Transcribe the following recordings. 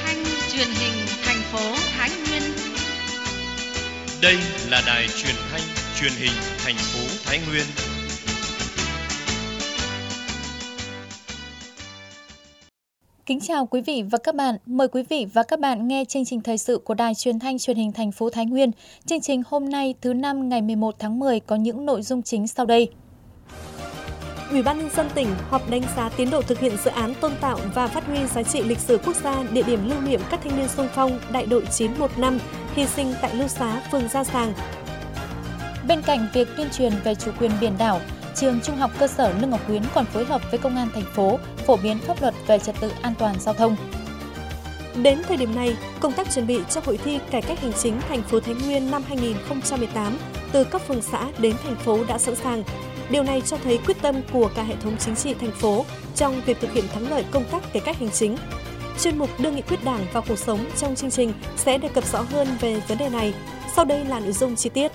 thanh truyền hình thành phố Thái Nguyên. Đây là đài truyền thanh truyền hình thành phố Thái Nguyên. Kính chào quý vị và các bạn. Mời quý vị và các bạn nghe chương trình thời sự của đài truyền thanh truyền hình thành phố Thái Nguyên. Chương trình hôm nay thứ Năm ngày 11 tháng 10 có những nội dung chính sau đây. Ủy ban nhân dân tỉnh họp đánh giá tiến độ thực hiện dự án tôn tạo và phát huy giá trị lịch sử quốc gia địa điểm lưu niệm các thanh niên xung phong đại đội 915 hy sinh tại Lưu Xá, phường Gia Sàng. Bên cạnh việc tuyên truyền về chủ quyền biển đảo, trường Trung học cơ sở Lương Ngọc Quyến còn phối hợp với Công an thành phố phổ biến pháp luật về trật tự an toàn giao thông. Đến thời điểm này, công tác chuẩn bị cho hội thi cải cách hành chính thành phố Thái Nguyên năm 2018 từ cấp phường xã đến thành phố đã sẵn sàng. Điều này cho thấy quyết tâm của cả hệ thống chính trị thành phố trong việc thực hiện thắng lợi công tác cải cách hành chính. Chuyên mục đưa nghị quyết Đảng vào cuộc sống trong chương trình sẽ đề cập rõ hơn về vấn đề này. Sau đây là nội dung chi tiết.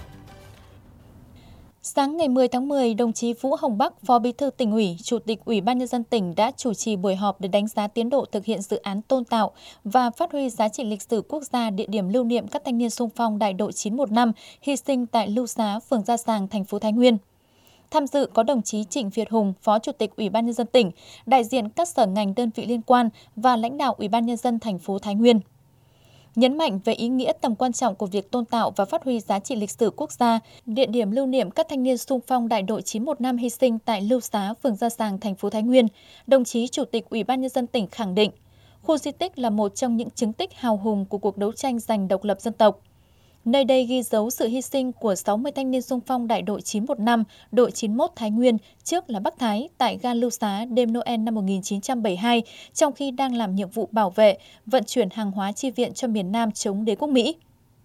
Sáng ngày 10 tháng 10, đồng chí Vũ Hồng Bắc, Phó Bí thư Tỉnh ủy, Chủ tịch Ủy ban nhân dân tỉnh đã chủ trì buổi họp để đánh giá tiến độ thực hiện dự án tôn tạo và phát huy giá trị lịch sử quốc gia địa điểm lưu niệm các thanh niên xung phong đại đội 915 hy sinh tại Lưu Xá, phường Gia Sàng, thành phố Thái Nguyên. Tham dự có đồng chí Trịnh Việt Hùng, Phó Chủ tịch Ủy ban nhân dân tỉnh, đại diện các sở ngành đơn vị liên quan và lãnh đạo Ủy ban nhân dân thành phố Thái Nguyên. Nhấn mạnh về ý nghĩa tầm quan trọng của việc tôn tạo và phát huy giá trị lịch sử quốc gia, địa điểm lưu niệm các thanh niên xung phong đại đội 915 hy sinh tại Lưu Xá, phường Gia Sàng, thành phố Thái Nguyên, đồng chí Chủ tịch Ủy ban nhân dân tỉnh khẳng định, khu di tích là một trong những chứng tích hào hùng của cuộc đấu tranh giành độc lập dân tộc. Nơi đây ghi dấu sự hy sinh của 60 thanh niên xung phong đại đội 915, đội 91 Thái Nguyên, trước là Bắc Thái, tại ga Lưu Xá đêm Noel năm 1972, trong khi đang làm nhiệm vụ bảo vệ, vận chuyển hàng hóa chi viện cho miền Nam chống đế quốc Mỹ.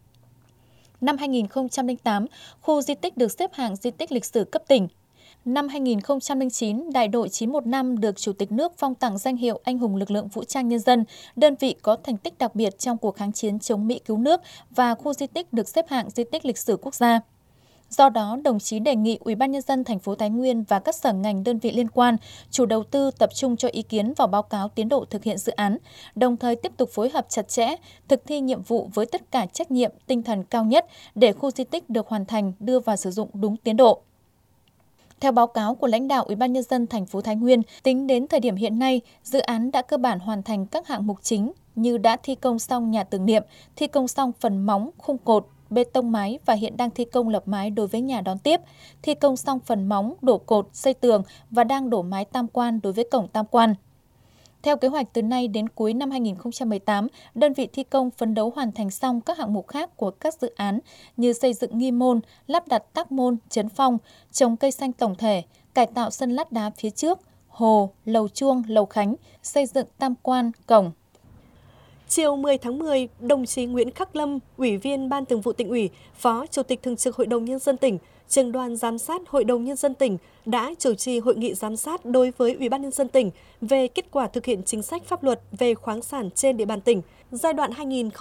Năm 2008, khu di tích được xếp hạng di tích lịch sử cấp tỉnh. Năm 2009, đại đội 915 được Chủ tịch nước phong tặng danh hiệu Anh hùng lực lượng vũ trang nhân dân, đơn vị có thành tích đặc biệt trong cuộc kháng chiến chống Mỹ cứu nước và khu di tích được xếp hạng di tích lịch sử quốc gia. Do đó, đồng chí đề nghị Ủy ban nhân dân thành phố Thái Nguyên và các sở ngành đơn vị liên quan, chủ đầu tư tập trung cho ý kiến vào báo cáo tiến độ thực hiện dự án, đồng thời tiếp tục phối hợp chặt chẽ, thực thi nhiệm vụ với tất cả trách nhiệm, tinh thần cao nhất để khu di tích được hoàn thành, đưa vào sử dụng đúng tiến độ. Theo báo cáo của lãnh đạo Ủy ban nhân dân thành phố Thái Nguyên, tính đến thời điểm hiện nay, dự án đã cơ bản hoàn thành các hạng mục chính như đã thi công xong nhà tưởng niệm, thi công xong phần móng, khung cột, bê tông mái và hiện đang thi công lập mái đối với nhà đón tiếp, thi công xong phần móng, đổ cột, xây tường và đang đổ mái tam quan đối với cổng tam quan. Theo kế hoạch từ nay đến cuối năm 2018, đơn vị thi công phấn đấu hoàn thành xong các hạng mục khác của các dự án như xây dựng nghi môn, lắp đặt tác môn, chấn phong, trồng cây xanh tổng thể, cải tạo sân lát đá phía trước, hồ, lầu chuông, lầu khánh, xây dựng tam quan, cổng. Chiều 10 tháng 10, đồng chí Nguyễn Khắc Lâm, Ủy viên Ban Thường vụ Tỉnh ủy, Phó Chủ tịch Thường trực Hội đồng Nhân dân tỉnh, Trưởng đoàn Giám sát Hội đồng Nhân dân tỉnh đã chủ trì hội nghị giám sát đối với Ủy ban Nhân dân tỉnh về kết quả thực hiện chính sách pháp luật về khoáng sản trên địa bàn tỉnh giai đoạn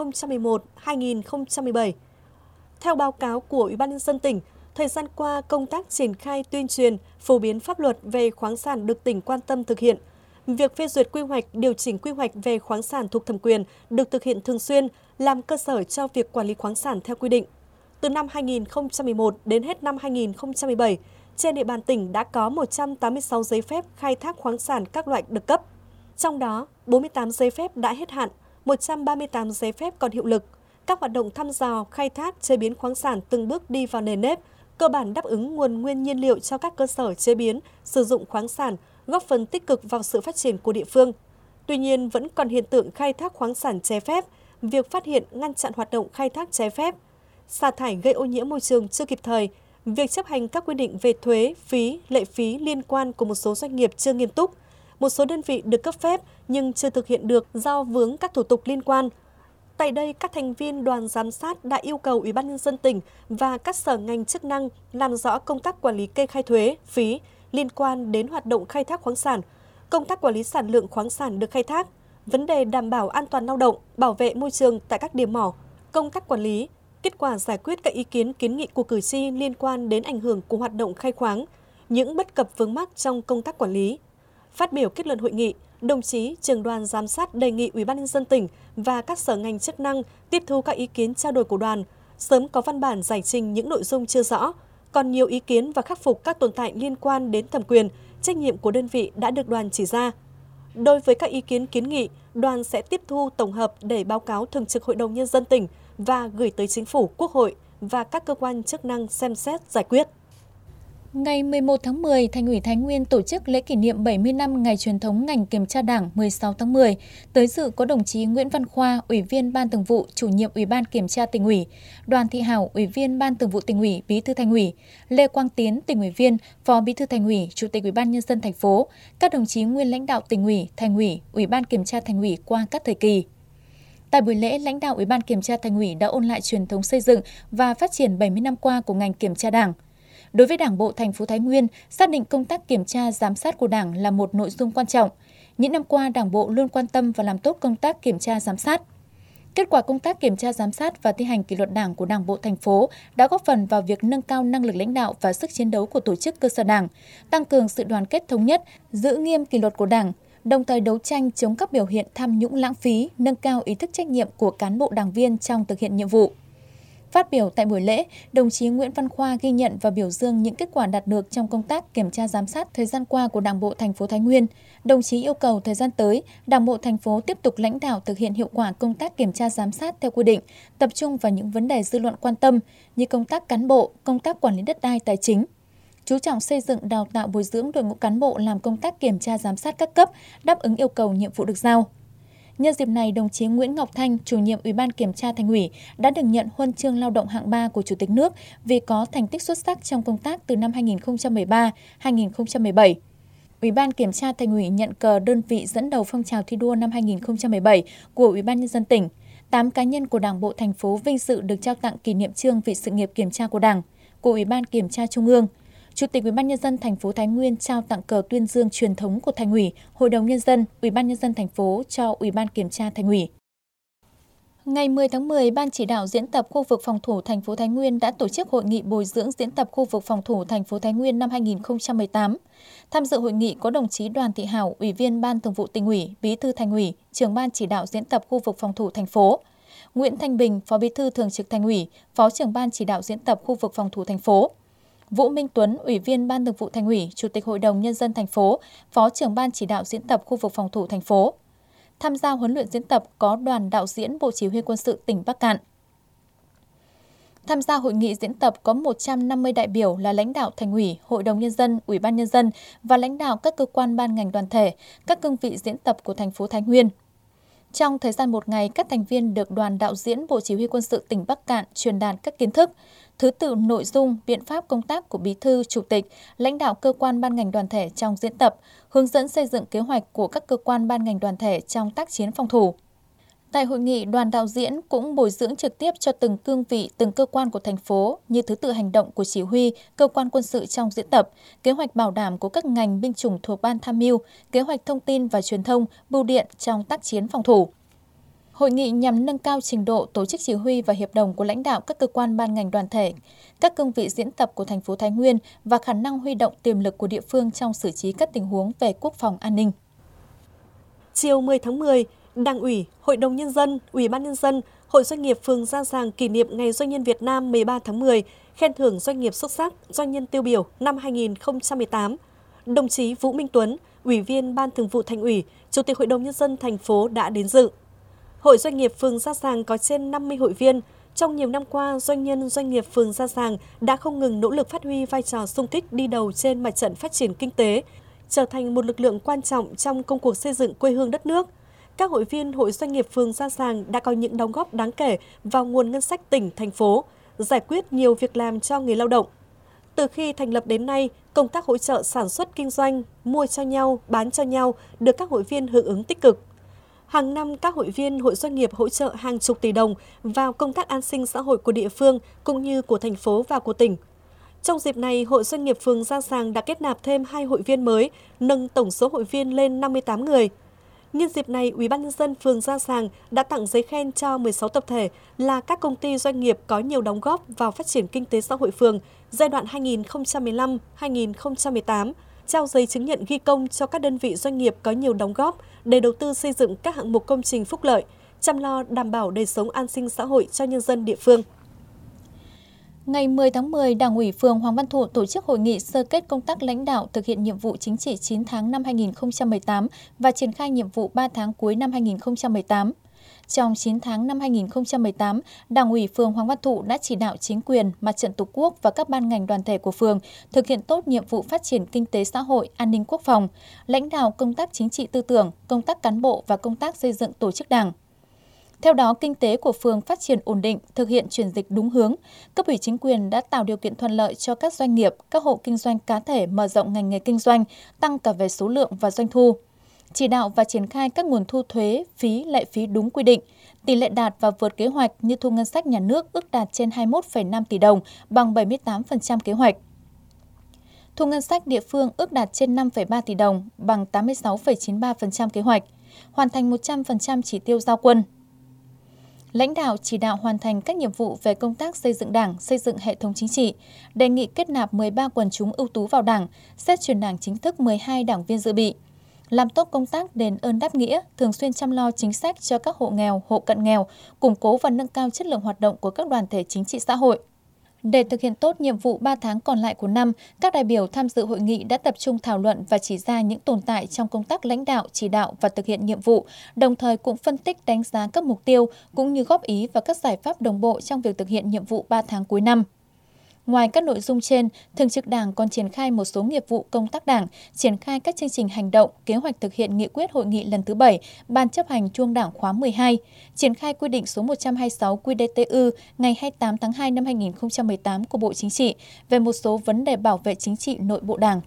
2011-2017. Theo báo cáo của Ủy ban Nhân dân tỉnh, thời gian qua công tác triển khai tuyên truyền, phổ biến pháp luật về khoáng sản được tỉnh quan tâm thực hiện. Việc phê duyệt quy hoạch, điều chỉnh quy hoạch về khoáng sản thuộc thẩm quyền được thực hiện thường xuyên, làm cơ sở cho việc quản lý khoáng sản theo quy định. Từ năm 2011 đến hết năm 2017, trên địa bàn tỉnh đã có 186 giấy phép khai thác khoáng sản các loại được cấp. Trong đó, 48 giấy phép đã hết hạn, 138 giấy phép còn hiệu lực. Các hoạt động thăm dò, khai thác, chế biến khoáng sản từng bước đi vào nền nếp, cơ bản đáp ứng nguồn nguyên nhiên liệu cho các cơ sở chế biến, sử dụng khoáng sản, góp phần tích cực vào sự phát triển của địa phương. Tuy nhiên, vẫn còn hiện tượng khai thác khoáng sản trái phép, việc phát hiện, ngăn chặn hoạt động khai thác trái phép, xả thải gây ô nhiễm môi trường chưa kịp thời, việc chấp hành các quy định về thuế, phí, lệ phí liên quan của một số doanh nghiệp chưa nghiêm túc, một số đơn vị được cấp phép nhưng chưa thực hiện được do vướng các thủ tục liên quan. Tại đây, các thành viên đoàn giám sát đã yêu cầu Ủy ban Nhân dân tỉnh và các sở ngành chức năng làm rõ công tác quản lý kê khai thuế, phí liên quan đến hoạt động khai thác khoáng sản, công tác quản lý sản lượng khoáng sản được khai thác, vấn đề đảm bảo an toàn lao động, bảo vệ môi trường tại các điểm mỏ, công tác quản lý, kết quả giải quyết các ý kiến kiến nghị của cử tri liên quan đến ảnh hưởng của hoạt động khai khoáng, những bất cập vướng mắc trong công tác quản lý. Phát biểu kết luận hội nghị, đồng chí trưởng đoàn giám sát đề nghị Ủy ban nhân dân tỉnh và các sở ngành chức năng tiếp thu các ý kiến trao đổi của đoàn, sớm có văn bản giải trình những nội dung chưa rõ, còn nhiều ý kiến và khắc phục các tồn tại liên quan đến thẩm quyền, trách nhiệm của đơn vị đã được đoàn chỉ ra. Đối với các ý kiến kiến nghị, đoàn sẽ tiếp thu tổng hợp để báo cáo Thường trực Hội đồng Nhân dân tỉnh và gửi tới Chính phủ, Quốc hội và các cơ quan chức năng xem xét giải quyết. Ngày 11 tháng 10, Thành ủy Thái Nguyên tổ chức lễ kỷ niệm 70 năm ngày truyền thống ngành kiểm tra Đảng 16 tháng 10. Tới dự có đồng chí Nguyễn Văn Khoa, Ủy viên Ban Thường vụ, Chủ nhiệm Ủy ban Kiểm tra Tỉnh ủy, Đoàn Thị Hảo, Ủy viên Ban Thường vụ Tỉnh ủy, Bí thư Thành ủy, Lê Quang Tiến, Tỉnh ủy viên, Phó Bí thư Thành ủy, Chủ tịch Ủy ban Nhân dân thành phố, các đồng chí nguyên lãnh đạo Tỉnh ủy, Thành ủy, Ủy ban Kiểm tra Thành ủy qua các thời kỳ. Tại buổi lễ, lãnh đạo Ủy ban Kiểm tra Thành ủy đã ôn lại truyền thống xây dựng và phát triển 70 năm qua của ngành kiểm tra Đảng. Đối với Đảng bộ thành phố Thái Nguyên, xác định công tác kiểm tra giám sát của Đảng là một nội dung quan trọng. Những năm qua, Đảng bộ luôn quan tâm và làm tốt công tác kiểm tra giám sát. Kết quả công tác kiểm tra giám sát và thi hành kỷ luật Đảng của Đảng bộ thành phố đã góp phần vào việc nâng cao năng lực lãnh đạo và sức chiến đấu của tổ chức cơ sở Đảng, tăng cường sự đoàn kết thống nhất, giữ nghiêm kỷ luật của Đảng, đồng thời đấu tranh chống các biểu hiện tham nhũng lãng phí, nâng cao ý thức trách nhiệm của cán bộ đảng viên trong thực hiện nhiệm vụ. Phát biểu tại buổi lễ, đồng chí Nguyễn Văn Khoa ghi nhận và biểu dương những kết quả đạt được trong công tác kiểm tra giám sát thời gian qua của Đảng bộ thành phố Thái Nguyên. Đồng chí yêu cầu thời gian tới, Đảng bộ thành phố tiếp tục lãnh đạo thực hiện hiệu quả công tác kiểm tra giám sát theo quy định, tập trung vào những vấn đề dư luận quan tâm như công tác cán bộ, công tác quản lý đất đai tài chính. Chú trọng xây dựng đào tạo bồi dưỡng đội ngũ cán bộ làm công tác kiểm tra giám sát các cấp, đáp ứng yêu cầu nhiệm vụ được giao. Nhân dịp này, đồng chí Nguyễn Ngọc Thanh, chủ nhiệm Ủy ban Kiểm tra Thành ủy, đã được nhận huân chương lao động hạng 3 của Chủ tịch nước vì có thành tích xuất sắc trong công tác từ năm 2013-2017. Ủy ban Kiểm tra Thành ủy nhận cờ đơn vị dẫn đầu phong trào thi đua năm 2017 của Ủy ban Nhân dân tỉnh. 8 cá nhân của Đảng bộ thành phố vinh dự được trao tặng kỷ niệm chương vì sự nghiệp kiểm tra của Đảng của Ủy ban Kiểm tra Trung ương. Chủ tịch Ủy ban Nhân dân thành phố Thái Nguyên trao tặng cờ tuyên dương truyền thống của Thành ủy, Hội đồng Nhân dân, Ủy ban Nhân dân thành phố cho Ủy ban Kiểm tra Thành ủy. Ngày 10 tháng 10, Ban chỉ đạo diễn tập khu vực phòng thủ thành phố Thái Nguyên đã tổ chức hội nghị bồi dưỡng diễn tập khu vực phòng thủ thành phố Thái Nguyên năm 2018. Tham dự hội nghị có đồng chí Đoàn Thị Hảo, Ủy viên Ban Thường vụ Tỉnh ủy, Bí thư Thành ủy, Trưởng Ban chỉ đạo diễn tập khu vực phòng thủ thành phố. Nguyễn Thanh Bình, Phó Bí thư Thường trực Thành ủy, Phó Trưởng Ban chỉ đạo diễn tập khu vực phòng thủ thành phố. Vũ Minh Tuấn, Ủy viên Ban Thường vụ Thành ủy, Chủ tịch Hội đồng Nhân dân thành phố, Phó trưởng Ban chỉ đạo diễn tập khu vực phòng thủ thành phố. Tham gia huấn luyện diễn tập có đoàn đạo diễn Bộ Chỉ huy Quân sự tỉnh Bắc Kạn. Tham gia hội nghị diễn tập có 150 đại biểu là lãnh đạo Thành ủy, Hội đồng Nhân dân, Ủy ban Nhân dân và lãnh đạo các cơ quan ban ngành đoàn thể, các cương vị diễn tập của thành phố Thái Nguyên. Trong thời gian một ngày, các thành viên được đoàn đạo diễn Bộ Chỉ huy Quân sự tỉnh Bắc Kạn truyền đạt các kiến thức, thứ tự nội dung, biện pháp công tác của Bí thư, Chủ tịch, lãnh đạo cơ quan ban ngành đoàn thể trong diễn tập, hướng dẫn xây dựng kế hoạch của các cơ quan ban ngành đoàn thể trong tác chiến phòng thủ. Tại hội nghị, đoàn đạo diễn cũng bồi dưỡng trực tiếp cho từng cương vị, từng cơ quan của thành phố như thứ tự hành động của chỉ huy, cơ quan quân sự trong diễn tập, kế hoạch bảo đảm của các ngành binh chủng thuộc Ban Tham mưu, kế hoạch thông tin và truyền thông, bưu điện trong tác chiến phòng thủ. Hội nghị nhằm nâng cao trình độ tổ chức chỉ huy và hiệp đồng của lãnh đạo các cơ quan ban ngành đoàn thể, các cương vị diễn tập của thành phố Thái Nguyên và khả năng huy động tiềm lực của địa phương trong xử trí các tình huống về quốc phòng an ninh. Chiều 10 tháng 10, Đảng ủy, Hội đồng Nhân dân, Ủy ban Nhân dân, Hội Doanh nghiệp phường Gia Giàng kỷ niệm Ngày Doanh nhân Việt Nam 13 tháng 10, khen thưởng doanh nghiệp xuất sắc, doanh nhân tiêu biểu năm 2018. Đồng chí Vũ Minh Tuấn, Ủy viên Ban Thường vụ Thành ủy, Chủ tịch Hội đồng Nhân dân thành phố đã đến dự. Hội Doanh nghiệp phường Gia Giàng có trên 50 hội viên. Trong nhiều năm qua, doanh nghiệp phường Gia Giàng đã không ngừng nỗ lực phát huy vai trò xung kích đi đầu trên mặt trận phát triển kinh tế, trở thành một lực lượng quan trọng trong công cuộc xây dựng quê hương đất nước. Các hội viên Hội Doanh nghiệp phường Gia Giàng đã có những đóng góp đáng kể vào nguồn ngân sách tỉnh, thành phố, giải quyết nhiều việc làm cho người lao động. Từ khi thành lập đến nay, công tác hỗ trợ sản xuất kinh doanh, mua cho nhau, bán cho nhau được các hội viên hưởng ứng tích cực. Hàng năm, các hội viên Hội Doanh nghiệp hỗ trợ hàng chục tỷ đồng vào công tác an sinh xã hội của địa phương cũng như của thành phố và của tỉnh. Trong dịp này, Hội Doanh nghiệp phường Gia Giàng đã kết nạp thêm 2 hội viên mới, nâng tổng số hội viên lên 58 người. Nhân dịp này, Ủy ban Nhân dân phường Gia Giàng đã tặng giấy khen cho 16 tập thể là các công ty doanh nghiệp có nhiều đóng góp vào phát triển kinh tế xã hội phường giai đoạn 2015-2018 trao giấy chứng nhận ghi công cho các đơn vị doanh nghiệp có nhiều đóng góp để đầu tư xây dựng các hạng mục công trình phúc lợi, chăm lo đảm bảo đời sống an sinh xã hội cho nhân dân địa phương. Ngày 10 tháng 10, Đảng ủy phường Hoàng Văn Thụ tổ chức hội nghị sơ kết công tác lãnh đạo thực hiện nhiệm vụ chính trị 9 tháng năm 2018 và triển khai nhiệm vụ 3 tháng cuối năm 2018. Trong 9 tháng năm 2018, Đảng ủy phường Hoàng Văn Thụ đã chỉ đạo chính quyền, Mặt trận Tổ quốc và các ban ngành đoàn thể của phường thực hiện tốt nhiệm vụ phát triển kinh tế xã hội, an ninh quốc phòng, lãnh đạo công tác chính trị tư tưởng, công tác cán bộ và công tác xây dựng tổ chức Đảng. Theo đó, kinh tế của phường phát triển ổn định, thực hiện chuyển dịch đúng hướng. Cấp ủy chính quyền đã tạo điều kiện thuận lợi cho các doanh nghiệp, các hộ kinh doanh cá thể mở rộng ngành nghề kinh doanh, tăng cả về số lượng và doanh thu. Chỉ đạo và triển khai các nguồn thu thuế, phí, lệ phí đúng quy định. Tỷ lệ đạt và vượt kế hoạch như thu ngân sách nhà nước ước đạt trên 21,5 tỷ đồng, bằng 78% kế hoạch. Thu ngân sách địa phương ước đạt trên 5,3 tỷ đồng, bằng 86,93% kế hoạch. Hoàn thành 100% chỉ tiêu giao quân. Lãnh đạo chỉ đạo hoàn thành các nhiệm vụ về công tác xây dựng Đảng, xây dựng hệ thống chính trị, đề nghị kết nạp 13 quần chúng ưu tú vào Đảng, xét chuyển Đảng chính thức 12 đảng viên dự bị. Làm tốt công tác đền ơn đáp nghĩa, thường xuyên chăm lo chính sách cho các hộ nghèo, hộ cận nghèo, củng cố và nâng cao chất lượng hoạt động của các đoàn thể chính trị xã hội. Để thực hiện tốt nhiệm vụ 3 tháng còn lại của năm, các đại biểu tham dự hội nghị đã tập trung thảo luận và chỉ ra những tồn tại trong công tác lãnh đạo, chỉ đạo và thực hiện nhiệm vụ, đồng thời cũng phân tích đánh giá các mục tiêu cũng như góp ý và các giải pháp đồng bộ trong việc thực hiện nhiệm vụ 3 tháng cuối năm. Ngoài các nội dung trên, Thường trực Đảng còn triển khai một số nghiệp vụ công tác Đảng, triển khai các chương trình hành động, kế hoạch thực hiện nghị quyết hội nghị lần thứ 7, Ban chấp hành Trung ương Đảng khóa 12, triển khai quy định số 126 QĐ-TÜ ngày 28 tháng 2 năm 2018 của Bộ Chính trị về một số vấn đề bảo vệ chính trị nội bộ Đảng.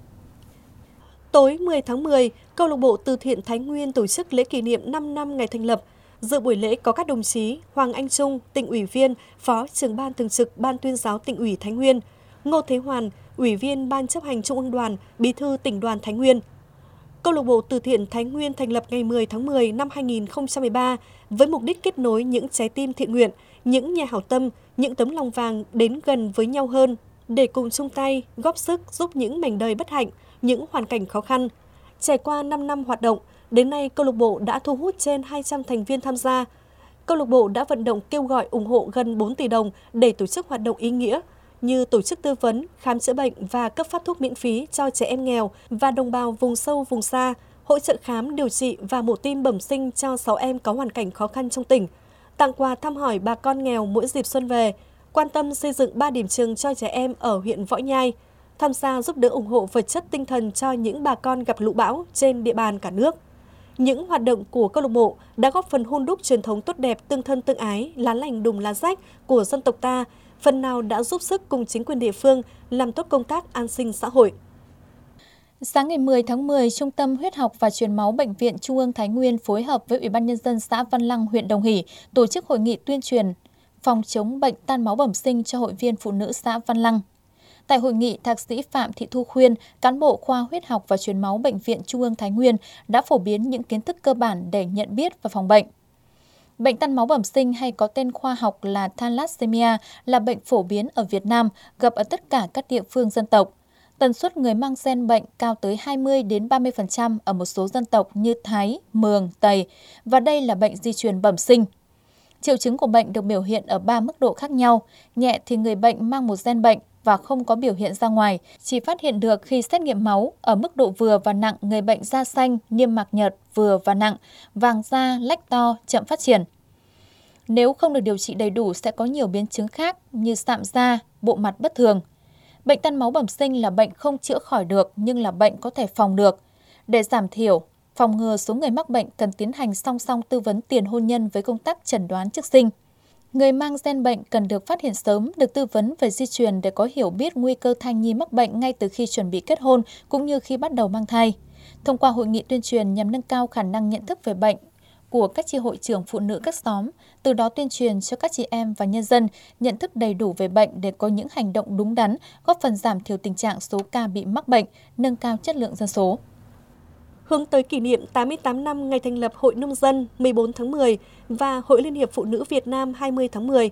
Tối 10 tháng 10, Câu lạc bộ Từ thiện Thái Nguyên tổ chức lễ kỷ niệm 5 năm ngày thành lập. Dự buổi lễ có các đồng chí Hoàng Anh Trung, Tỉnh ủy viên, Phó Trưởng ban Thường trực Ban Tuyên giáo Tỉnh ủy Thái Nguyên, Ngô Thế Hoàn, Ủy viên Ban chấp hành Trung ương Đoàn, Bí thư Tỉnh đoàn Thái Nguyên. Câu lạc bộ Từ thiện Thái Nguyên thành lập ngày 10 tháng 10 năm 2013 với mục đích kết nối những trái tim thiện nguyện, những nhà hảo tâm, những tấm lòng vàng đến gần với nhau hơn để cùng chung tay, góp sức giúp những mảnh đời bất hạnh, những hoàn cảnh khó khăn. Trải qua 5 năm hoạt động, đến nay, câu lạc bộ đã thu hút trên 200 thành viên tham gia. Câu lạc bộ đã vận động kêu gọi ủng hộ gần 4 tỷ đồng để tổ chức hoạt động ý nghĩa như tổ chức tư vấn, khám chữa bệnh và cấp phát thuốc miễn phí cho trẻ em nghèo và đồng bào vùng sâu, vùng xa, hỗ trợ khám, điều trị và mổ tim bẩm sinh cho 6 em có hoàn cảnh khó khăn trong tỉnh, tặng quà thăm hỏi bà con nghèo mỗi dịp xuân về, quan tâm xây dựng 3 điểm trường cho trẻ em ở huyện Võ Nhai, tham gia giúp đỡ ủng hộ vật chất tinh thần cho những bà con gặp lũ bão trên địa bàn cả nước. Những hoạt động của câu lạc bộ đã góp phần hun đúc truyền thống tốt đẹp tương thân tương ái, lá lành đùm lá rách của dân tộc ta, phần nào đã giúp sức cùng chính quyền địa phương làm tốt công tác an sinh xã hội. Sáng ngày 10 tháng 10, Trung tâm Huyết học và Truyền máu Bệnh viện Trung ương Thái Nguyên phối hợp với Ủy ban Nhân dân xã Văn Lăng, huyện Đồng Hỷ tổ chức hội nghị tuyên truyền phòng chống bệnh tan máu bẩm sinh cho hội viên phụ nữ xã Văn Lăng. Tại hội nghị, Thạc sĩ Phạm Thị Thu Khuyên, cán bộ khoa huyết học và truyền máu Bệnh viện Trung ương Thái Nguyên đã phổ biến những kiến thức cơ bản để nhận biết và phòng bệnh. Bệnh tan máu bẩm sinh hay có tên khoa học là thalassemia là bệnh phổ biến ở Việt Nam, gặp ở tất cả các địa phương dân tộc. Tần suất người mang gen bệnh cao tới 20-30% ở một số dân tộc như Thái, Mường, Tày, và đây là bệnh di truyền bẩm sinh. Triệu chứng của bệnh được biểu hiện ở 3 mức độ khác nhau. Nhẹ thì người bệnh mang một gen bệnh và không có biểu hiện ra ngoài, chỉ phát hiện được khi xét nghiệm máu. Ở mức độ vừa và nặng, người bệnh da xanh, niêm mạc nhợt, vừa và nặng, vàng da, lách to, chậm phát triển. Nếu không được điều trị đầy đủ sẽ có nhiều biến chứng khác như sạm da, bộ mặt bất thường. Bệnh tan máu bẩm sinh là bệnh không chữa khỏi được nhưng là bệnh có thể phòng được. Để giảm thiểu, phòng ngừa số người mắc bệnh cần tiến hành song song tư vấn tiền hôn nhân với công tác chẩn đoán trước sinh. Người mang gen bệnh cần được phát hiện sớm, được tư vấn về di truyền để có hiểu biết nguy cơ thai nhi mắc bệnh ngay từ khi chuẩn bị kết hôn cũng như khi bắt đầu mang thai. Thông qua hội nghị tuyên truyền nhằm nâng cao khả năng nhận thức về bệnh của các chi hội trưởng phụ nữ các xóm, từ đó tuyên truyền cho các chị em và nhân dân nhận thức đầy đủ về bệnh để có những hành động đúng đắn, góp phần giảm thiểu tình trạng số ca bị mắc bệnh, nâng cao chất lượng dân số. Hướng tới kỷ niệm 88 năm ngày thành lập Hội Nông dân 14 tháng 10 và Hội Liên hiệp Phụ nữ Việt Nam 20 tháng 10,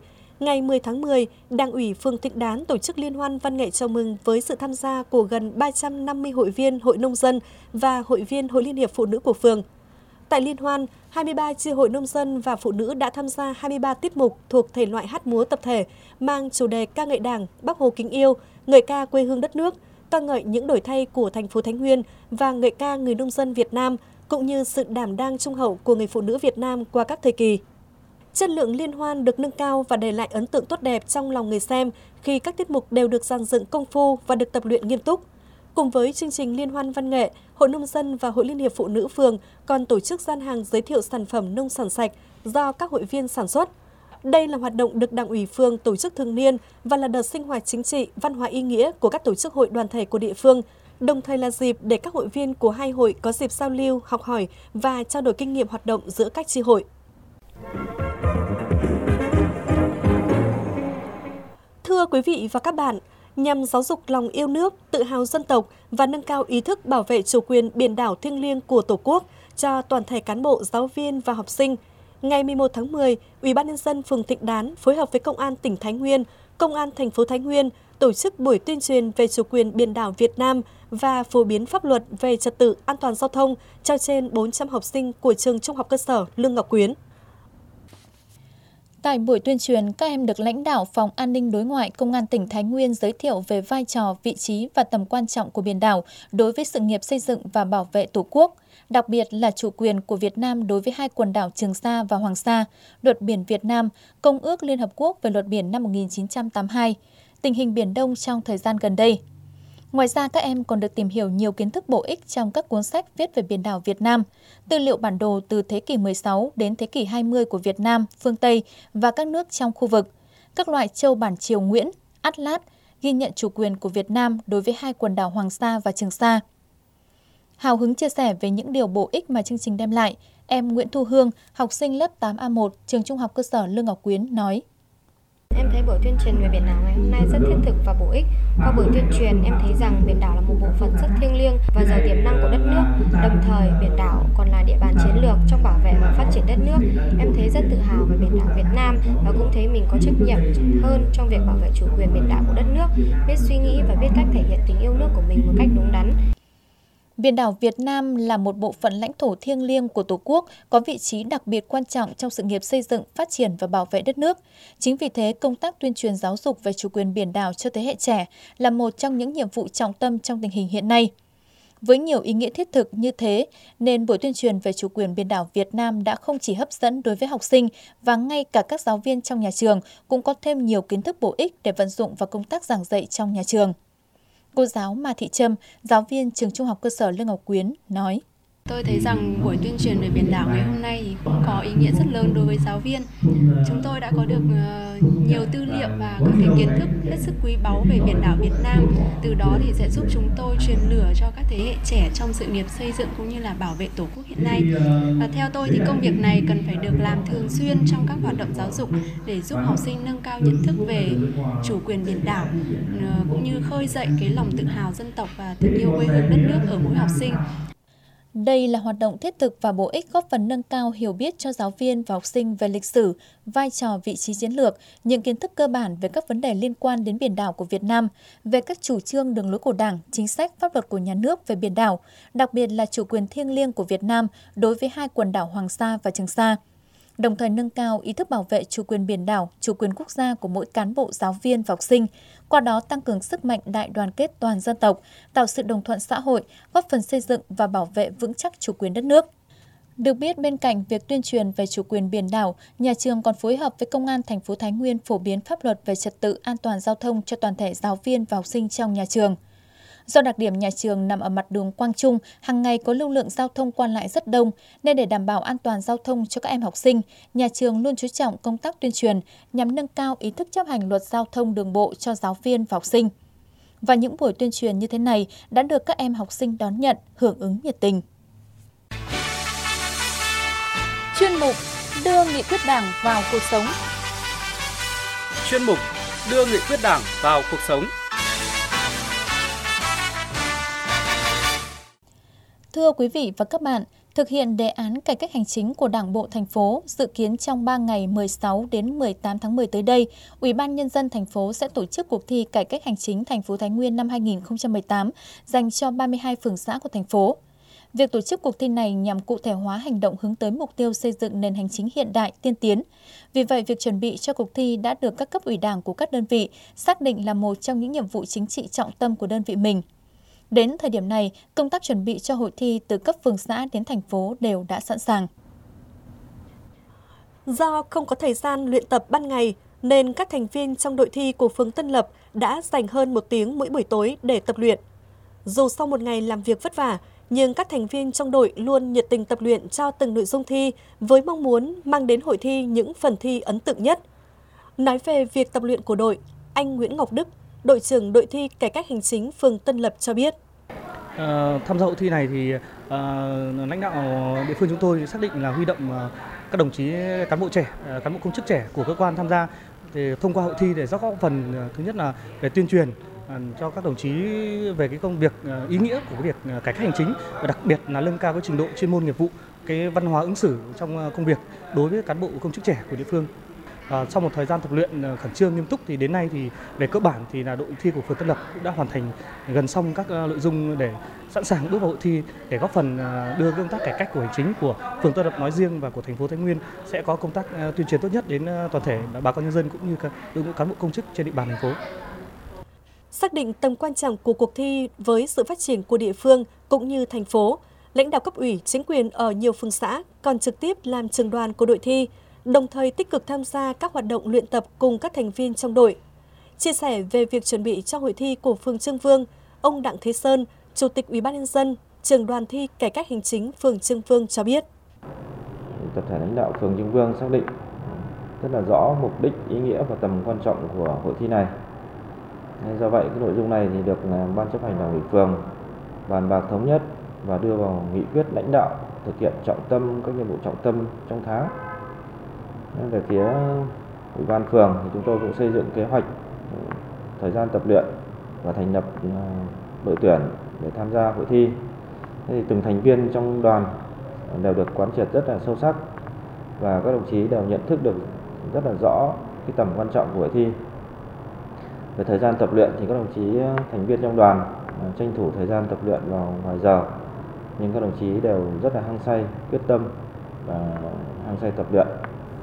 ngày 10 tháng 10, Đảng ủy phường Thịnh Đán tổ chức liên hoan văn nghệ chào mừng với sự tham gia của gần 350 hội viên Hội Nông dân và hội viên Hội Liên hiệp Phụ nữ của phường. Tại liên hoan, 23 chi hội nông dân và phụ nữ đã tham gia 23 tiết mục thuộc thể loại hát múa tập thể mang chủ đề ca ngợi Đảng, Bác Hồ kính yêu, ngợi ca quê hương đất nước, ca ngợi những đổi thay của thành phố Thái Nguyên và ngợi ca người nông dân Việt Nam, cũng như sự đảm đang trung hậu của người phụ nữ Việt Nam qua các thời kỳ. Chất lượng liên hoan được nâng cao và để lại ấn tượng tốt đẹp trong lòng người xem khi các tiết mục đều được dàn dựng công phu và được tập luyện nghiêm túc. Cùng với chương trình liên hoan văn nghệ, Hội Nông dân và Hội Liên hiệp Phụ nữ phường còn tổ chức gian hàng giới thiệu sản phẩm nông sản sạch do các hội viên sản xuất. Đây là hoạt động được Đảng ủy phường tổ chức thường niên và là đợt sinh hoạt chính trị, văn hóa ý nghĩa của các tổ chức hội đoàn thể của địa phương, đồng thời là dịp để các hội viên của hai hội có dịp giao lưu, học hỏi và trao đổi kinh nghiệm hoạt động giữa các chi hội. Thưa quý vị và các bạn, nhằm giáo dục lòng yêu nước, tự hào dân tộc và nâng cao ý thức bảo vệ chủ quyền biển đảo thiêng liêng của Tổ quốc cho toàn thể cán bộ, giáo viên và học sinh, ngày 11 tháng 10, Ủy ban nhân dân phường Thịnh Đán phối hợp với Công an tỉnh Thái Nguyên, Công an thành phố Thái Nguyên tổ chức buổi tuyên truyền về chủ quyền biển đảo Việt Nam và phổ biến pháp luật về trật tự an toàn giao thông cho trên 400 học sinh của trường Trung học cơ sở Lương Ngọc Quyến. Tại buổi tuyên truyền, các em được lãnh đạo Phòng An ninh Đối ngoại Công an tỉnh Thái Nguyên giới thiệu về vai trò, vị trí và tầm quan trọng của biển đảo đối với sự nghiệp xây dựng và bảo vệ Tổ quốc, đặc biệt là chủ quyền của Việt Nam đối với hai quần đảo Trường Sa và Hoàng Sa, Luật biển Việt Nam, Công ước Liên Hợp Quốc về Luật biển năm 1982, tình hình Biển Đông trong thời gian gần đây. Ngoài ra, các em còn được tìm hiểu nhiều kiến thức bổ ích trong các cuốn sách viết về biển đảo Việt Nam, tư liệu bản đồ từ thế kỷ 16 đến thế kỷ 20 của Việt Nam, phương Tây và các nước trong khu vực, các loại châu bản Triều Nguyễn, Atlas, ghi nhận chủ quyền của Việt Nam đối với hai quần đảo Hoàng Sa và Trường Sa. Hào hứng chia sẻ về những điều bổ ích mà chương trình đem lại, em Nguyễn Thu Hương, học sinh lớp 8A1, trường Trung học cơ sở Lương Ngọc Quyến nói. Em thấy buổi tuyên truyền về biển đảo ngày hôm nay rất thiết thực và bổ ích. Qua buổi tuyên truyền, em thấy rằng biển đảo là một bộ phận rất thiêng liêng và giàu tiềm năng của đất nước. Đồng thời, biển đảo còn là địa bàn chiến lược trong bảo vệ và phát triển đất nước. Em thấy rất tự hào về biển đảo Việt Nam và cũng thấy mình có trách nhiệm hơn trong việc bảo vệ chủ quyền biển đảo của đất nước, biết suy nghĩ và biết cách thể hiện tình yêu nước của mình một cách đúng đắn. Biển đảo Việt Nam là một bộ phận lãnh thổ thiêng liêng của Tổ quốc, có vị trí đặc biệt quan trọng trong sự nghiệp xây dựng, phát triển và bảo vệ đất nước. Chính vì thế, công tác tuyên truyền giáo dục về chủ quyền biển đảo cho thế hệ trẻ là một trong những nhiệm vụ trọng tâm trong tình hình hiện nay. Với nhiều ý nghĩa thiết thực như thế, nên buổi tuyên truyền về chủ quyền biển đảo Việt Nam đã không chỉ hấp dẫn đối với học sinh và ngay cả các giáo viên trong nhà trường cũng có thêm nhiều kiến thức bổ ích để vận dụng vào công tác giảng dạy trong nhà trường. Cô giáo Mà Thị Trâm, giáo viên trường Trung học cơ sở Lương Ngọc Quyến nói. Tôi thấy rằng buổi tuyên truyền về biển đảo ngày hôm nay thì cũng có ý nghĩa rất lớn đối với giáo viên. Chúng tôi đã có được nhiều tư liệu và các cái kiến thức hết sức quý báu về biển đảo Việt Nam. Từ đó thì sẽ giúp chúng tôi truyền lửa cho các thế hệ trẻ trong sự nghiệp xây dựng cũng như là bảo vệ Tổ quốc hiện nay. Và theo tôi thì công việc này cần phải được làm thường xuyên trong các hoạt động giáo dục để giúp học sinh nâng cao nhận thức về chủ quyền biển đảo cũng như khơi dậy cái lòng tự hào dân tộc và tình yêu quê hương đất nước ở mỗi học sinh. Đây là hoạt động thiết thực và bổ ích góp phần nâng cao hiểu biết cho giáo viên và học sinh về lịch sử, vai trò, vị trí chiến lược, những kiến thức cơ bản về các vấn đề liên quan đến biển đảo của Việt Nam, về các chủ trương đường lối của Đảng, chính sách, pháp luật của nhà nước về biển đảo, đặc biệt là chủ quyền thiêng liêng của Việt Nam đối với hai quần đảo Hoàng Sa và Trường Sa. Đồng thời nâng cao ý thức bảo vệ chủ quyền biển đảo, chủ quyền quốc gia của mỗi cán bộ, giáo viên và học sinh, qua đó tăng cường sức mạnh đại đoàn kết toàn dân tộc, tạo sự đồng thuận xã hội, góp phần xây dựng và bảo vệ vững chắc chủ quyền đất nước. Được biết, bên cạnh việc tuyên truyền về chủ quyền biển đảo, nhà trường còn phối hợp với Công an thành phố Thái Nguyên phổ biến pháp luật về trật tự an toàn giao thông cho toàn thể giáo viên và học sinh trong nhà trường. Do đặc điểm nhà trường nằm ở mặt đường Quang Trung, hàng ngày có lưu lượng giao thông qua lại rất đông, nên để đảm bảo an toàn giao thông cho các em học sinh, nhà trường luôn chú trọng công tác tuyên truyền nhằm nâng cao ý thức chấp hành luật giao thông đường bộ cho giáo viên và học sinh. Và những buổi tuyên truyền như thế này đã được các em học sinh đón nhận, hưởng ứng nhiệt tình. Chuyên mục đưa nghị quyết Đảng vào cuộc sống. Chuyên mục đưa nghị quyết Đảng vào cuộc sống. Thưa quý vị và các bạn, Thực hiện đề án cải cách hành chính của Đảng bộ thành phố, dự kiến trong 3 ngày 16 đến 18 tháng 10 tới đây, Ủy ban Nhân dân thành phố sẽ tổ chức cuộc thi cải cách hành chính thành phố Thái Nguyên năm 2018 dành cho 32 phường xã của thành phố. Việc tổ chức cuộc thi này nhằm cụ thể hóa hành động hướng tới mục tiêu xây dựng nền hành chính hiện đại, tiên tiến. Vì vậy, việc chuẩn bị cho cuộc thi đã được các cấp ủy Đảng của các đơn vị xác định là một trong những nhiệm vụ chính trị trọng tâm của đơn vị mình. Đến thời điểm này, công tác chuẩn bị cho hội thi từ cấp phường xã đến thành phố đều đã sẵn sàng. Do không có thời gian luyện tập ban ngày, nên các thành viên trong đội thi của phường Tân Lập đã dành hơn 1 tiếng mỗi buổi tối để tập luyện. Dù sau một ngày làm việc vất vả, nhưng các thành viên trong đội luôn nhiệt tình tập luyện cho từng nội dung thi với mong muốn mang đến hội thi những phần thi ấn tượng nhất. Nói về việc tập luyện của đội, anh Nguyễn Ngọc Đức, đội trưởng đội thi cải cách hành chính phường Tân Lập cho biết. Tham gia hội thi này thì lãnh đạo địa phương chúng tôi xác định là huy động các đồng chí cán bộ trẻ, cán bộ công chức trẻ của cơ quan tham gia thì thông qua hội thi để góp phần thứ nhất là về tuyên truyền cho các đồng chí về cái công việc ý nghĩa của cái việc cải cách hành chính và đặc biệt là nâng cao cái trình độ chuyên môn nghiệp vụ, cái văn hóa ứng xử trong công việc đối với cán bộ công chức trẻ của địa phương. Sau một thời gian tập luyện khẩn trương nghiêm túc thì đến nay thì về cơ bản thì là đội thi của phường Tân Lập cũng đã hoàn thành gần xong các nội dung để sẵn sàng bước vào hội thi để góp phần đưa công tác cải cách của hành chính của phường Tân Lập nói riêng và của thành phố Thái Nguyên sẽ có công tác tuyên truyền tốt nhất đến toàn thể bà con nhân dân cũng như đội ngũ cán bộ công chức trên địa bàn thành phố. Xác định tầm quan trọng của cuộc thi với sự phát triển của địa phương cũng như thành phố, lãnh đạo cấp ủy, chính quyền ở nhiều phường xã còn trực tiếp làm trưởng đoàn của đội thi, đồng thời tích cực tham gia các hoạt động luyện tập cùng các thành viên trong đội. Chia sẻ về việc chuẩn bị cho hội thi của phường Trương Vương, ông Đặng Thế Sơn, Chủ tịch Ủy ban Nhân dân, trưởng đoàn thi cải cách hành chính phường Trương Vương cho biết. Tập thể lãnh đạo phường Trương Vương xác định rất là rõ mục đích, ý nghĩa và tầm quan trọng của hội thi này. Do vậy, cái nội dung này thì được Ban chấp hành Đảng ủy phường bàn bạc thống nhất và đưa vào nghị quyết lãnh đạo thực hiện trọng tâm các nhiệm vụ trọng tâm trong tháng. Về phía Ủy ban phường thì chúng tôi cũng xây dựng kế hoạch thời gian tập luyện và thành lập đội tuyển để tham gia hội thi. Thì từng thành viên trong đoàn đều được quán triệt rất là sâu sắc và các đồng chí đều nhận thức được rất là rõ cái tầm quan trọng của hội thi. Về thời gian tập luyện thì các đồng chí thành viên trong đoàn tranh thủ thời gian tập luyện vào vài giờ, nhưng các đồng chí đều rất là hăng say, quyết tâm và hăng say tập luyện.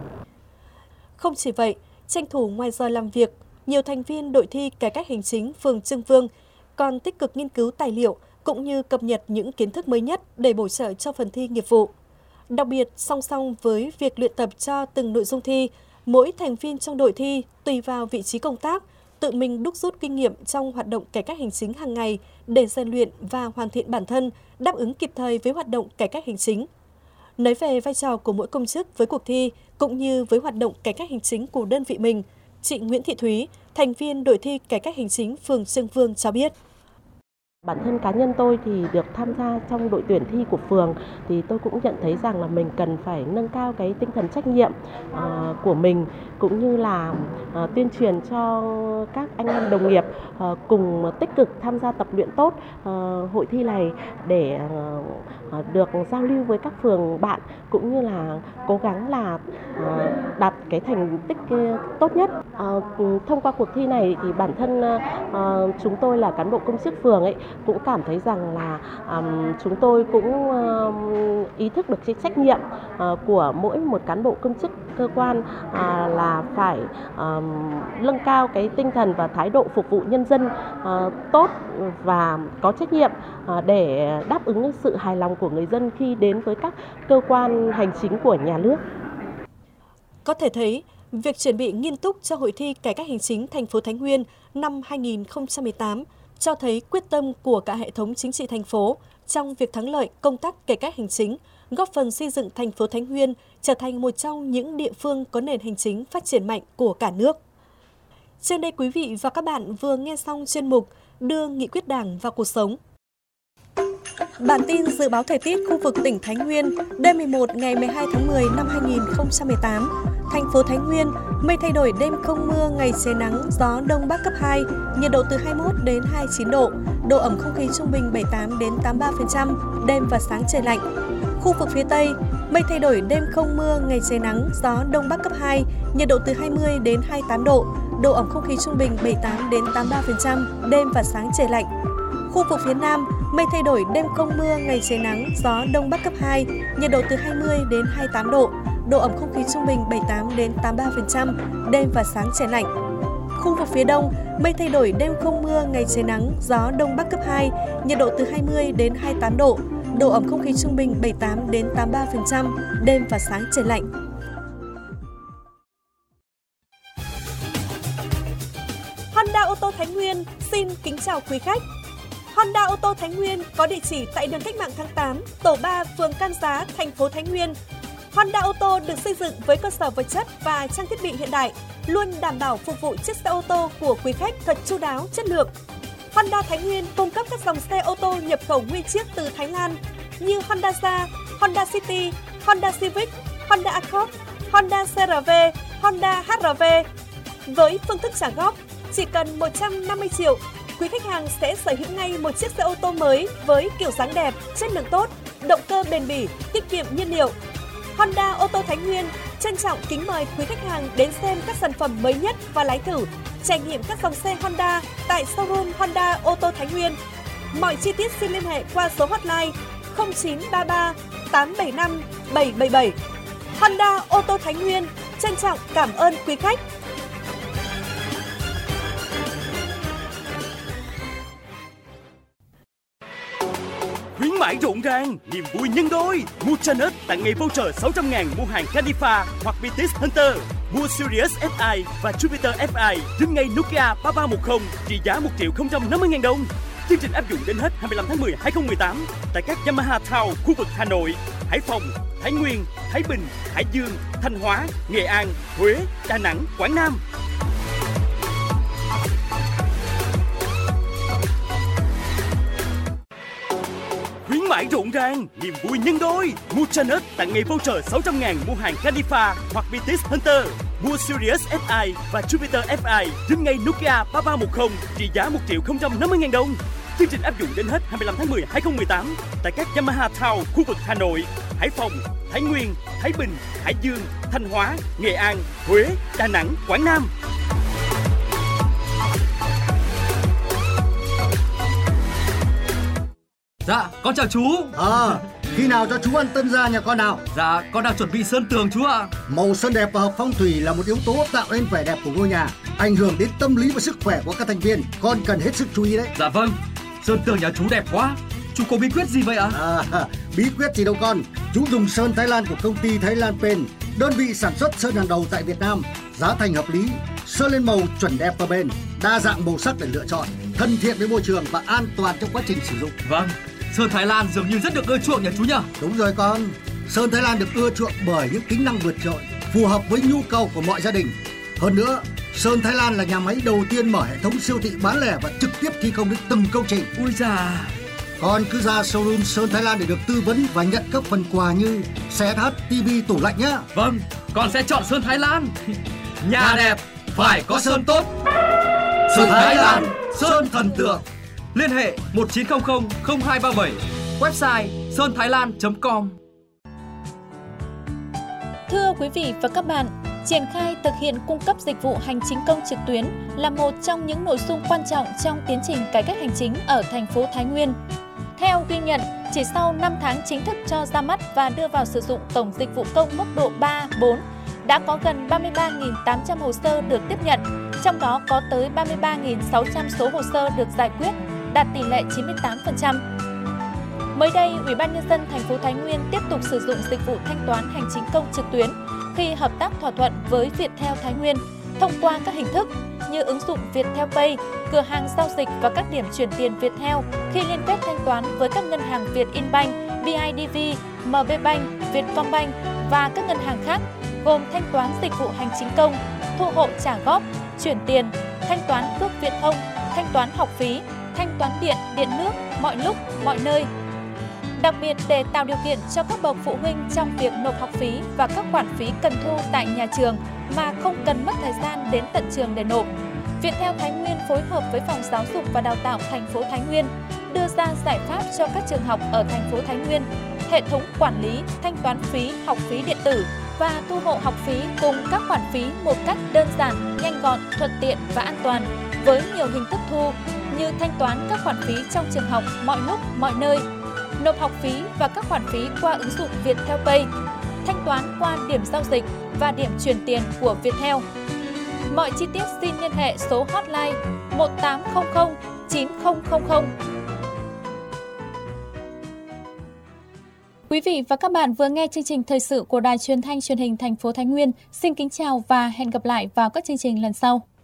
Không chỉ vậy, tranh thủ ngoài giờ làm việc, nhiều thành viên đội thi cải cách hành chính phường Trương Vương còn tích cực nghiên cứu tài liệu cũng như cập nhật những kiến thức mới nhất để bổ trợ cho phần thi nghiệp vụ. Đặc biệt, song song với việc luyện tập cho từng nội dung thi, mỗi thành viên trong đội thi tùy vào vị trí công tác, tự mình đúc rút kinh nghiệm trong hoạt động cải cách hành chính hàng ngày để rèn luyện và hoàn thiện bản thân, đáp ứng kịp thời với hoạt động cải cách hành chính. Nói về vai trò của mỗi công chức với cuộc thi cũng như với hoạt động cải cách hành chính của đơn vị mình, chị Nguyễn Thị Thúy, thành viên đội thi cải cách hành chính phường Trương Vương cho biết. Bản thân cá nhân tôi thì được tham gia trong đội tuyển thi của phường thì tôi cũng nhận thấy rằng là mình cần phải nâng cao cái tinh thần trách nhiệm của mình cũng như là tuyên truyền cho các anh em đồng nghiệp cùng tích cực tham gia tập luyện tốt hội thi này để được giao lưu với các phường bạn cũng như là cố gắng là đạt cái thành tích tốt nhất. Thông qua cuộc thi này thì bản thân chúng tôi là cán bộ công chức phường cũng cảm thấy rằng là chúng tôi cũng ý thức được cái trách nhiệm của mỗi một cán bộ công chức cơ quan là phải nâng cao cái tinh thần và thái độ phục vụ nhân dân tốt và có trách nhiệm để đáp ứng sự hài lòng của người dân khi đến với các cơ quan hành chính của nhà nước. Có thể thấy, việc chuẩn bị nghiêm túc cho hội thi cải cách hành chính thành phố Thái Nguyên năm 2018 cho thấy quyết tâm của cả hệ thống chính trị thành phố trong việc thắng lợi công tác cải cách hành chính, góp phần xây dựng thành phố Thái Nguyên trở thành một trong những địa phương có nền hành chính phát triển mạnh của cả nước. Trên đây quý vị và các bạn vừa nghe xong chuyên mục Đưa nghị quyết Đảng vào cuộc sống. Bản tin dự báo thời tiết khu vực tỉnh Thái Nguyên đêm 11 ngày 12 tháng 10 năm 2018. Thành phố Thái Nguyên, mây thay đổi, đêm không mưa, ngày trời nắng, gió đông bắc cấp 2, nhiệt độ từ 21 đến 29 độ, độ ẩm không khí trung bình 78 đến 83%, đêm và sáng trời lạnh. Khu vực phía Tây, mây thay đổi, đêm không mưa, ngày trời nắng, gió Đông Bắc cấp 2, nhiệt độ từ 20 đến 28 độ, độ ẩm không khí trung bình 78 đến 83%, đêm và sáng trời lạnh. Khu vực phía Nam, mây thay đổi, đêm không mưa, ngày trời nắng, gió Đông Bắc cấp 2, nhiệt độ từ 20 đến 28 độ, độ ẩm không khí trung bình 78 đến 83%, đêm và sáng trời lạnh. Khu vực phía Đông, mây thay đổi, đêm không mưa, ngày trời nắng, gió Đông Bắc cấp 2, nhiệt độ từ 20 đến 28 độ, độ ẩm không khí trung bình 78 đến 83%, đêm và sáng trời lạnh. Honda ô tô Thái Nguyên xin kính chào quý khách. Honda ô tô Thái Nguyên có địa chỉ tại đường Cách mạng tháng 8, tổ 3, phường Cam Giá, thành phố Thái Nguyên. Honda ô tô được xây dựng với cơ sở vật chất và trang thiết bị hiện đại, luôn đảm bảo phục vụ chiếc xe ô tô của quý khách thật chu đáo, chất lượng. Honda Thái Nguyên cung cấp các dòng xe ô tô nhập khẩu nguyên chiếc từ Thái Lan như Honda Jazz, Honda City, Honda Civic, Honda Accord, Honda CR-V, Honda HR-V. Với phương thức trả góp, chỉ cần 150 triệu, quý khách hàng sẽ sở hữu ngay một chiếc xe ô tô mới với kiểu dáng đẹp, chất lượng tốt, động cơ bền bỉ, tiết kiệm nhiên liệu. Honda ô tô Thái Nguyên trân trọng kính mời quý khách hàng đến xem các sản phẩm mới nhất và lái thử, trải nghiệm các dòng xe Honda tại showroom Honda ô tô Thái Nguyên. Mọi chi tiết xin liên hệ qua số hotline 0933 875 777. Honda ô tô Thái Nguyên trân trọng cảm ơn quý khách. Khuyến mãi rộn ràng, niềm vui nhân đôi. Mua Chanus tặng ngày voucher 600.000 mua hàng Canifa hoặc Vitis Hunter. Mua Sirius FI và Jupiter FI đến ngay Nokia 3310 trị giá 1.050.000 đồng. Chương trình áp dụng đến hết 25 tháng 10 2018 tại các Yamaha Town khu vực Hà Nội, Hải Phòng, Thái Nguyên, Thái Bình, Hải Dương, Thanh Hóa, Nghệ An, Huế, Đà Nẵng, Quảng Nam. Khuyến mãi rộn ràng, niềm vui nhân đôi. Mua Chanus tặng ngày voucher 600.000 mua hàng Canifa hoặc Vitis Hunter. Mua Sirius FI và Jupiter FI đến ngay Nokia 3310 trị giá 1.050.000 đồng. Chương trình áp dụng đến hết 25 tháng 10 2018 tại các Yamaha Town khu vực Hà Nội, Hải Phòng, Thái Nguyên, Thái Bình, Hải Dương, Thanh Hóa, Nghệ An, Huế, Đà Nẵng, Quảng Nam. Dạ, con chào chú. Khi nào cho chú ăn tân gia nhà con nào? Dạ, con đang chuẩn bị sơn tường chú ạ. Màu sơn đẹp và hợp phong thủy là một yếu tố tạo nên vẻ đẹp của ngôi nhà, ảnh hưởng đến tâm lý và sức khỏe của các thành viên. Con cần hết sức chú ý đấy. Dạ vâng, sơn tường nhà chú đẹp quá. Chú có bí quyết gì vậy ạ? Bí quyết gì đâu con. Chú dùng sơn Thái Lan của công ty Thái Lan Paint, đơn vị sản xuất sơn hàng đầu tại Việt Nam. Giá thành hợp lý, sơn lên màu chuẩn đẹp và bền, đa dạng màu sắc để lựa chọn, thân thiện với môi trường và an toàn trong quá trình sử dụng. Vâng, sơn Thái Lan dường như rất được ưa chuộng nhà chú nhỉ? Đúng rồi con, sơn Thái Lan được ưa chuộng bởi những tính năng vượt trội, phù hợp với nhu cầu của mọi gia đình. Hơn nữa, sơn Thái Lan là nhà máy đầu tiên mở hệ thống siêu thị bán lẻ và trực tiếp thi công đến từng công trình. Ui già. Con cứ ra showroom sơn Thái Lan để được tư vấn và nhận các phần quà như xe hát, tivi, tủ lạnh nhá. Vâng, con sẽ chọn sơn Thái Lan. Nhà đẹp phải có sơn tốt. Sơn Thái Lan, sơn thần tượng. Liên hệ 1900 0237, website sơnthailan.com. Thưa quý vị và các bạn, triển khai thực hiện cung cấp dịch vụ hành chính công trực tuyến là một trong những nội dung quan trọng trong tiến trình cải cách hành chính ở thành phố Thái Nguyên. Theo ghi nhận, chỉ sau 5 tháng chính thức cho ra mắt và đưa vào sử dụng cổng dịch vụ công mức độ 3, 4, đã có gần 33.800 hồ sơ được tiếp nhận, trong đó có tới 33.600 số hồ sơ được giải quyết, đạt tỷ lệ 98%. Mới đây, Ủy ban Nhân dân thành phố Thái Nguyên tiếp tục sử dụng dịch vụ thanh toán hành chính công trực tuyến khi hợp tác thỏa thuận với Viettel Thái Nguyên thông qua các hình thức như ứng dụng Viettel Pay, cửa hàng giao dịch và các điểm chuyển tiền Viettel khi liên kết thanh toán với các ngân hàng Vietinbank, BIDV, MB Bank, Vietcombank và các ngân hàng khác, gồm thanh toán dịch vụ hành chính công, thu hộ trả góp, chuyển tiền, thanh toán cước Viễn thông, thanh toán học phí, thanh toán điện, điện nước mọi lúc, mọi nơi. Đặc biệt để tạo điều kiện cho các bậc phụ huynh trong việc nộp học phí và các khoản phí cần thu tại nhà trường mà không cần mất thời gian đến tận trường để nộp, Viettel Thái Nguyên phối hợp với Phòng Giáo dục và Đào tạo thành phố Thái Nguyên đưa ra giải pháp cho các trường học ở thành phố Thái Nguyên hệ thống quản lý, thanh toán phí, học phí điện tử và thu hộ học phí cùng các khoản phí một cách đơn giản, nhanh gọn, thuận tiện và an toàn với nhiều hình thức thu như thanh toán các khoản phí trong trường học mọi lúc, mọi nơi, nộp học phí và các khoản phí qua ứng dụng Viettel Pay, thanh toán qua điểm giao dịch và điểm chuyển tiền của Viettel. Mọi chi tiết xin liên hệ số hotline 1800 9000. Quý vị và các bạn vừa nghe chương trình thời sự của Đài Truyền thanh Truyền hình thành phố Thái Nguyên. Xin kính chào và hẹn gặp lại vào các chương trình lần sau.